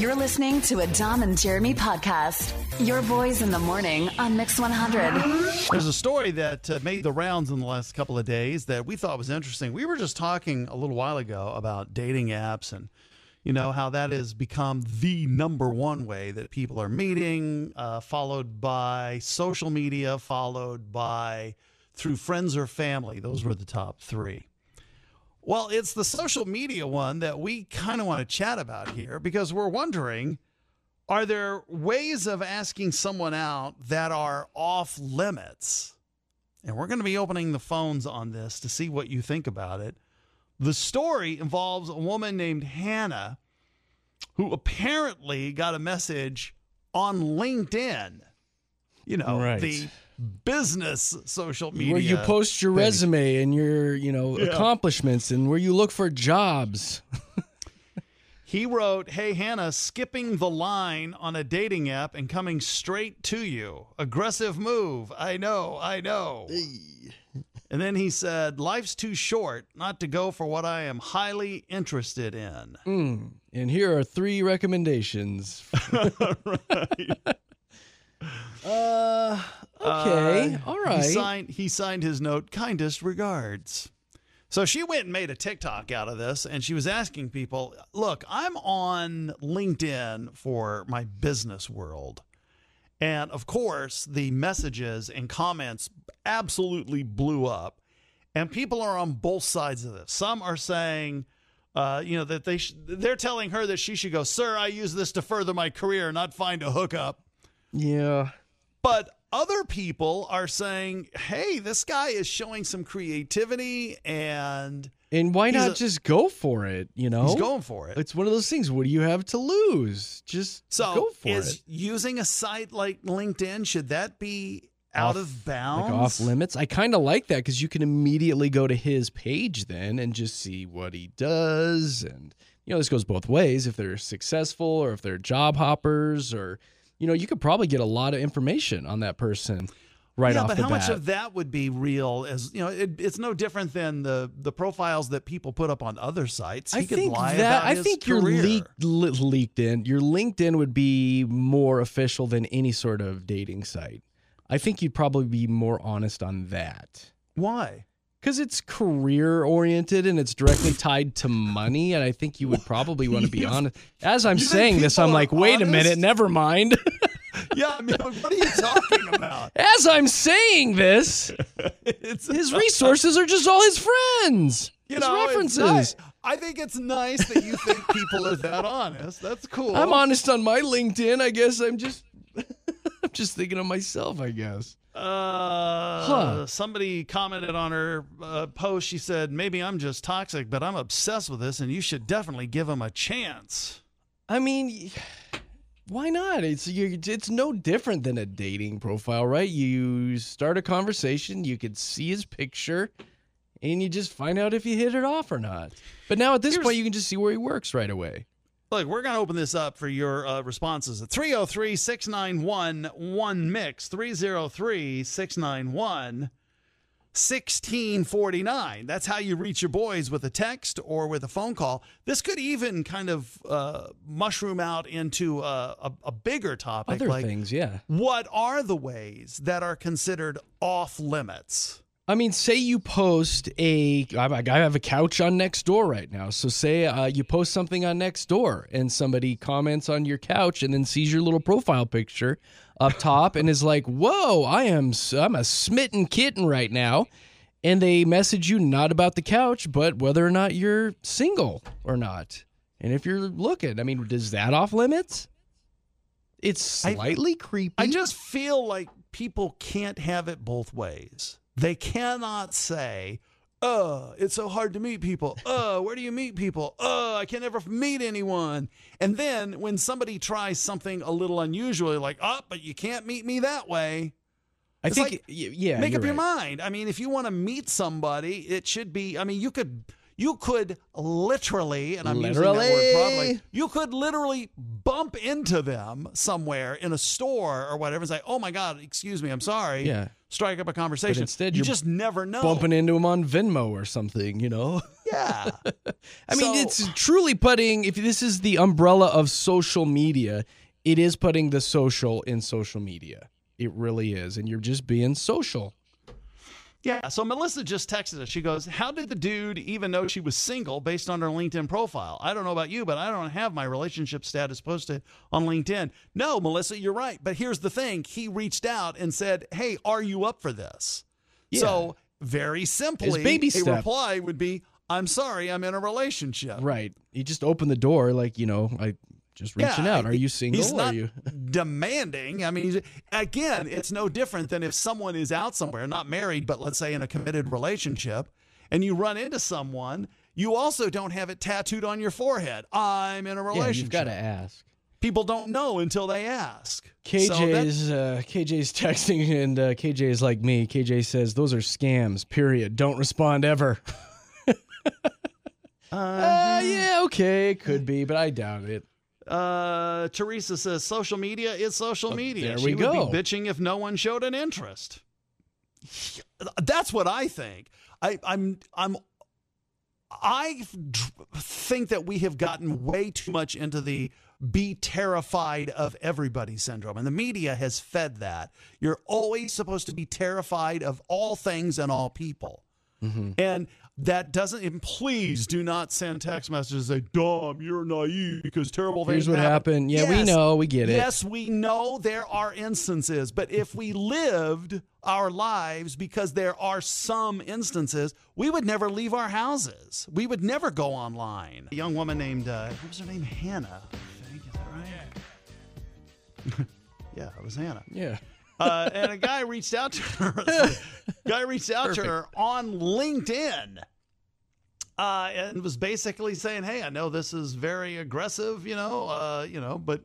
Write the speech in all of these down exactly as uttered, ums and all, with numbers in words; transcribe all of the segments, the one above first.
You're listening to a Dom and Jeremy podcast. Your boys in the morning on Mix one hundred. There's a story that uh, made the rounds in the last couple of days that we thought was interesting. We were just talking a little while ago about dating apps and, you know, how that has become the number one way that people are meeting, uh, followed by social media, followed by through friends or family. Those were the top three. Well, it's the social media one that we kind of want to chat about here because we're wondering, are there ways of asking someone out that are off limits? And we're going to be opening the phones on this to see what you think about it. The story involves a woman named Hannah who apparently got a message on LinkedIn. You know, right. the business social media. Where you post your thing. resume and your, you know, Yeah. accomplishments and where you look for jobs. He wrote, "Hey, Hannah, skipping the line on a dating app and coming straight to you. Aggressive move. I know, I know." And then he said, "Life's too short not to go for what I am highly interested in." Mm. And here are three recommendations. Right. Uh, okay. Uh, All right. He signed, he signed his note, "Kindest regards." So she went and made a TikTok out of this, and she was asking people, look, I'm on LinkedIn for my business world. And, of course, the messages and comments absolutely blew up. And people are on both sides of this. Some are saying, uh, you know, that they sh- they're telling her that she should go, "Sir, I use this to further my career, not find a hookup." Yeah. But other people are saying, hey, this guy is showing some creativity and And why He's not a- just go for it, you know? he's going for it. It's one of those things. What do you have to lose? Just So go for is it. using a site like LinkedIn, should that be out Off- of bounds? Like off limits. I kind of like that because you can immediately go to his page then and just see what he does. And, you know, this goes both ways. If they're successful or if they're job hoppers or, you know, you could probably get a lot of information on that person right yeah, off but the how bat. much of that would be real? As you know, it, it's no different than the the profiles that people put up on other sites. He I could think lie that about I his think your career. leaked, le- leaked in your LinkedIn would be more official than any sort of dating site. I think you'd probably be more honest on that Why? because it's career oriented and it's directly tied to money. And I think you would probably want to be You- honest. As I'm you think saying this, people I'm are like, wait a minute, honest? never mind. Yeah, I mean, what are you talking about? As I'm saying this, It's his resources are just all his friends. you his know, it's references. nice. I think it's nice that you think people are that honest. That's cool. I'm honest on my LinkedIn. I guess I'm just I'm just thinking of myself, I guess. Uh, Huh. Somebody commented on her uh, post. She said, "Maybe I'm just toxic, but I'm obsessed with this, and you should definitely give him a chance." I mean, why not? It's you, it's no different than a dating profile, right? You start a conversation, you could see his picture, and you just find out if you hit it off or not. But now at this Here's- point, you can just see where he works right away. Look, we're going to open this up for your uh, responses at three oh three, six nine one, one mix, three oh three, six nine one, one six four nine. That's how you reach your boys with a text or with a phone call. This could even kind of uh, mushroom out into a, a, a bigger topic. Other like, things, yeah. what are the ways that are considered off limits? I mean, say you post a, I I have a couch on Nextdoor right now. So say uh, you post something on Nextdoor and somebody comments on your couch and then sees your little profile picture up top and is like, whoa, I am, s- I'm a smitten kitten right now. And they message you not about the couch, but whether or not you're single or not. And if you're looking, I mean, is that off limits? It's I- slightly creepy. I just feel like people can't have it both ways. They cannot say, uh, it's so hard to meet people. Uh, where do you meet people? Uh, I can never meet anyone. And then when somebody tries something a little unusual, like, oh, but you can't meet me that way. I it's think, like, y- yeah. Make you're up your right. mind. I mean, if you want to meet somebody, it should be, I mean, you could, you could literally, and I'm using that word Literally. probably, you could literally bump into them somewhere in a store or whatever and say, oh my God, excuse me, I'm sorry. Yeah. Strike up a conversation. But instead you you're just never know. Bumping into him on Venmo or something, you know? Yeah. I mean, So- it's truly putting, if this is the umbrella of social media, it is putting the social in social media. It really is. And you're just being social. Yeah, so Melissa just texted us. She goes, how did the dude even know she was single based on her LinkedIn profile? I don't know about you, but I don't have my relationship status posted on LinkedIn. No, Melissa, you're right. But here's the thing. He reached out and said, hey, are you up for this? Yeah. So very simply, His baby a step. reply would be, I'm sorry, I'm in a relationship. Right. He just opened the door like, you know, I just reaching Yeah, out. Are you single? He's not Are you? demanding. I mean, he's, again, it's no different than if someone is out somewhere, not married, but let's say in a committed relationship, and you run into someone, you also don't have it tattooed on your forehead. I'm in a relationship. Yeah, you've got to ask. People don't know until they ask. K So that- J's uh, K J's texting, and uh, K J is like me. K J says those are scams. Period. Don't respond ever. uh, yeah, okay, could be, but I doubt it. Uh, Teresa says social media is social media. there she we would go. be bitching if no one showed an interest. That's what I think. I, I'm I'm I think that we have gotten way too much into the be terrified of everybody syndrome, and the media has fed that. You're always supposed to be terrified of all things and all people. Mm-hmm. And that doesn't, and please do not send text messages that say, Dom, you're naive because terrible things Here's what happen. happened. Yeah, we Yes. know. We get it. Yes, we know there are instances, but if we lived our lives, because there are some instances, we would never leave our houses. We would never go online. A young woman named, uh, what was her name? Hannah, I think. Is that right? Yeah, it was Hannah. Yeah. Uh, and a guy reached out to her. guy reached out to her on LinkedIn, uh, and was basically saying, "Hey, I know this is very aggressive, you know, uh, you know, but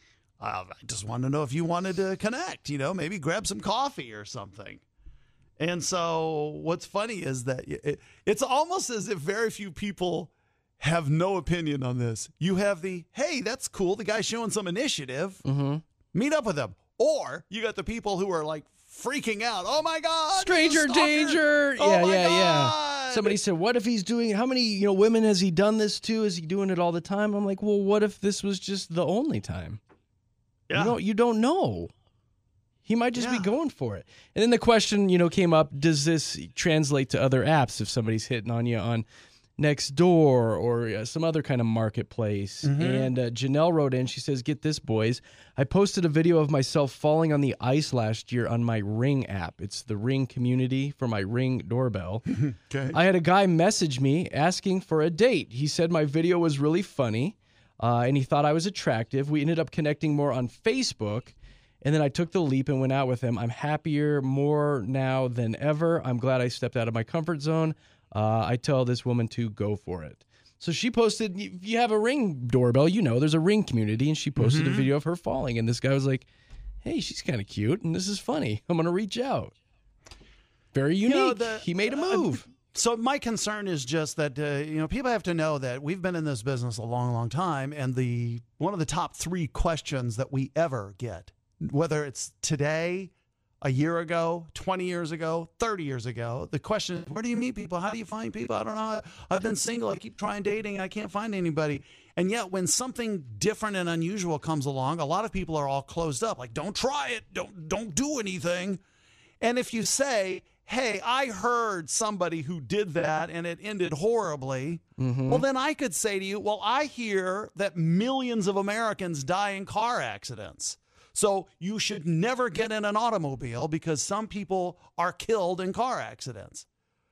uh, I just wanted to know if you wanted to connect, you know, maybe grab some coffee or something." And so, what's funny is that it, it's almost as if very few people have no opinion on this. You have the, "Hey, that's cool. The guy's showing some initiative. Mm-hmm. Meet up with him." Or you got the people who are like freaking out. Oh my God. Stranger he's a stalker. danger. Oh yeah, my yeah, yeah. God. Somebody said, what if he's doing, how many, you know, women has he done this to? Is he doing it all the time? I'm like, well, what if this was just the only time? Yeah. You don't, you don't know. He might just Yeah. be going for it. And then the question, you know, came up, does this translate to other apps if somebody's hitting on you on Nextdoor or uh, some other kind of marketplace? Mm-hmm. And uh, Janelle wrote in, she says, get this, boys. I posted a video of myself falling on the ice last year on my Ring app. It's the Ring community for my Ring doorbell. Okay. I had a guy message me asking for a date. He said my video was really funny, uh, and he thought I was attractive. We ended up connecting more on Facebook, and then I took the leap and went out with him. I'm happier more now than ever. I'm glad I stepped out of my comfort zone. Uh, I tell this woman to go for it. So she posted, if you have a Ring doorbell, you know, there's a Ring community, and she posted Mm-hmm. a video of her falling, and this guy was like, hey, she's kind of cute, and this is funny. I'm going to reach out. Very unique. know, the- he made a uh, move. So my concern is just that, uh, you know, people have to know that we've been in this business a long, long time. And the one of the top three questions that we ever get, whether it's today, a year ago, twenty years ago, thirty years ago, the question is, where do you meet people? How do you find people? I don't know. I've been single. I keep trying dating. I can't find anybody. And yet when something different and unusual comes along, a lot of people are all closed up. Like, don't try it. Don't, don't do anything. And if you say, hey, I heard somebody who did that and it ended horribly, Mm-hmm. well, then I could say to you, well, I hear that millions of Americans die in car accidents. So you should never get in an automobile because some people are killed in car accidents.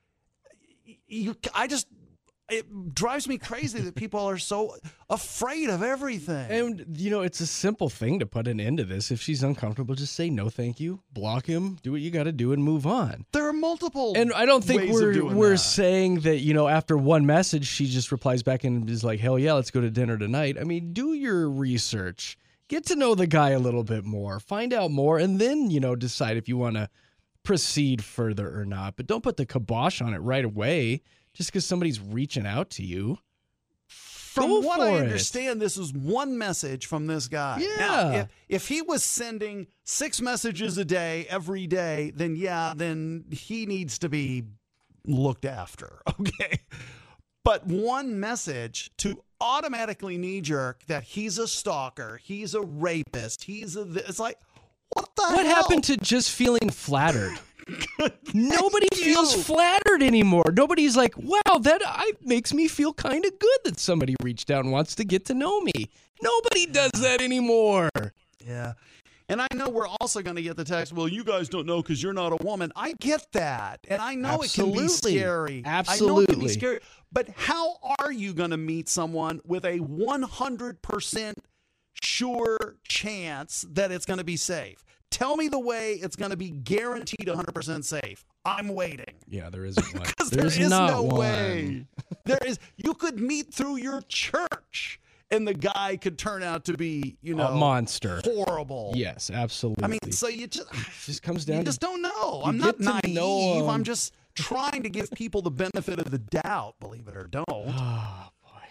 You, I just, it drives me crazy that people are so afraid of everything. And, you know, it's a simple thing to put an end to this. If she's uncomfortable, just say no, thank you. Block him. Do what you got to do and move on. There are multiple And I don't think ways of we're doing we're that. saying that, you know, after one message, she just replies back and is like, hell yeah, let's go to dinner tonight. I mean, do your research. Get to know the guy a little bit more. Find out more, and then, you know, decide if you want to proceed further or not. But don't put the kibosh on it right away just because somebody's reaching out to you. From Go what for I it. understand, this is one message from this guy. Yeah. Now, if, if he was sending six messages a day every day, then yeah, then he needs to be looked after. Okay. But one message to automatically knee-jerk that he's a stalker, he's a rapist, he's a... It's like, what the What hell? happened to just feeling flattered? Nobody you. feels flattered anymore. Nobody's like, wow, that I, makes me feel kind of good that somebody reached out and wants to get to know me. Nobody does that anymore. Yeah. And I know we're also going to get the text, well, you guys don't know because you're not a woman. I get that. And I know Absolutely. it can be scary. Absolutely. I know it can be scary. But how are you going to meet someone with a one hundred percent sure chance that it's going to be safe? Tell me the way it's going to be guaranteed one hundred percent safe. I'm waiting. Yeah, there isn't one. Because there There's is not no one. way. There is. You could meet through your church, and the guy could turn out to be, you know, A monster. horrible. Yes, absolutely. I mean, so you just, it just comes down you to just don't know. you I'm not get to naive. know 'em. I'm just trying to give people the benefit of the doubt, believe it or don't. Oh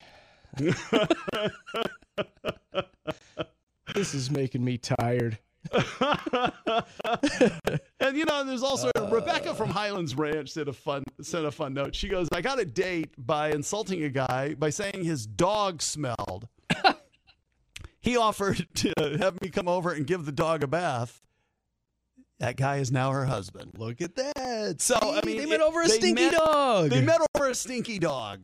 boy. This is making me tired. And you know, there's also uh, Rebecca from Highlands Ranch sent a fun sent a fun note. She goes, "I got a date by insulting a guy by saying his dog smelled. He offered to have me come over and give the dog a bath. That guy is now her husband. Look at that. So I mean, they met it- over a they stinky met- dog. They met over a stinky dog.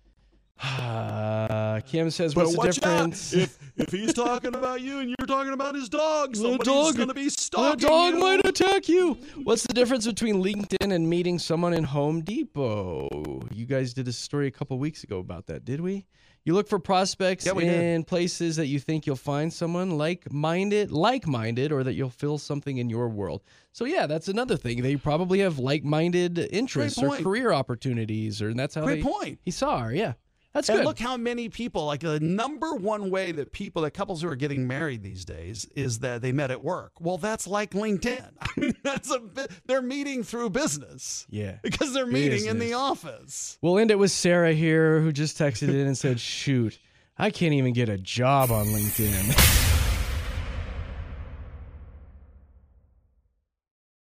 Uh, Kim says, But what's the watch difference? out. If if he's talking about you and you're talking about his dog, somebody's dog- going to be The stalking dog you. might attack you. What's the difference between LinkedIn and meeting someone in Home Depot? You guys did a story a couple weeks ago about that, did we? You look for prospects Yeah, we did. in places that you think you'll find someone like-minded, like-minded, or that you'll feel something in your world. So yeah, that's another thing. They probably have like-minded interests or point. career opportunities, or and that's how Great they. point. He saw her. Yeah, that's And good. look how many people, like the number one way that people, that couples who are getting married these days is that they met at work. Well, that's like LinkedIn. I mean, that's a bit, they're meeting through business yeah. because they're meeting in the Business. office. We'll end it with Sarah here, who just texted in and said, shoot, I can't even get a job on LinkedIn.